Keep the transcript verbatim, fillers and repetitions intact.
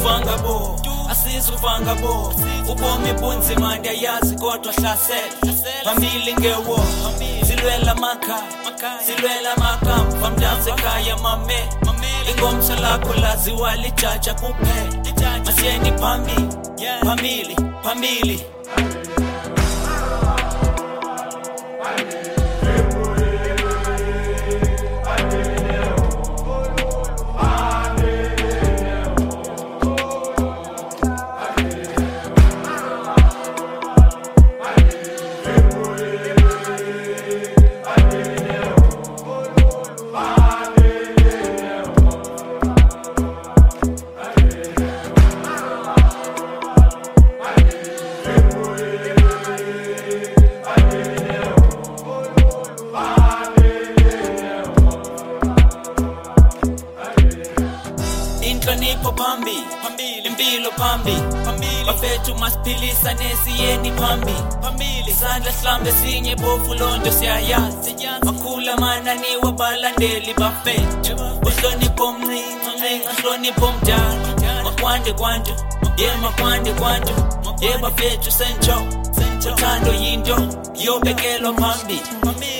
asizuvanga bo asizuvanga bo ubomi bunzima ndiyazi kodwa hlasela phambili ngewo silwela makha silwela makha famdanse khaya mame ingomso lakho laziwa lijaja kuphela masiyeni phambili phambili phambili Inhlonipho phambi phambili impilo phambi phambili bafethu masiphilisa nesiyeni phambi phambili isandla hlambe sinye bofu lonto siyayazi makhula manani wabalandeli bafethu uhlonipho mncane uhlonipho mdala makwande kwantu ye makwande kwantu ye bafethu sencho uthando yinto yobekelwa phambi